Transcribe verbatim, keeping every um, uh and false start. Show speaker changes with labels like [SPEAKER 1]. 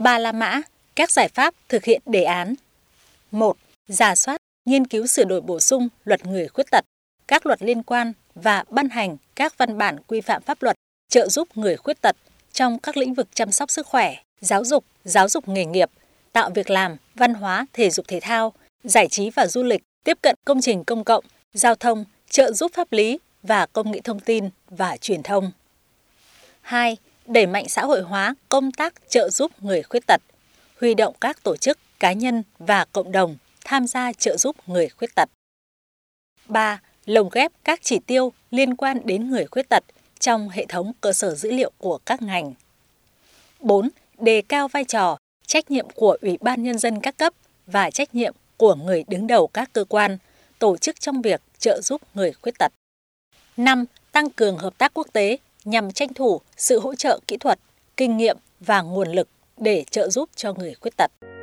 [SPEAKER 1] Ba La Mã, các giải pháp thực hiện đề án. một. Rà soát, nghiên cứu sửa đổi bổ sung luật người khuyết tật, các luật liên quan và ban hành các văn bản quy phạm pháp luật trợ giúp người khuyết tật trong các lĩnh vực chăm sóc sức khỏe, giáo dục, giáo dục nghề nghiệp, tạo việc làm, văn hóa, thể dục thể thao, giải trí và du lịch, tiếp cận công trình công cộng, giao thông, trợ giúp pháp lý và công nghệ thông tin và truyền thông. hai. Đẩy mạnh xã hội hóa công tác trợ giúp người khuyết tật, huy động các tổ chức, cá nhân và cộng đồng tham gia trợ giúp người khuyết tật. ba. Lồng ghép các chỉ tiêu liên quan đến người khuyết tật trong hệ thống cơ sở dữ liệu của các ngành. bốn. Đề cao vai trò, trách nhiệm của Ủy ban Nhân dân các cấp và trách nhiệm của người đứng đầu các cơ quan, tổ chức trong việc trợ giúp người khuyết tật. năm. Tăng cường hợp tác quốc tế nhằm tranh thủ sự hỗ trợ kỹ thuật, kinh nghiệm và nguồn lực để trợ giúp cho người khuyết tật.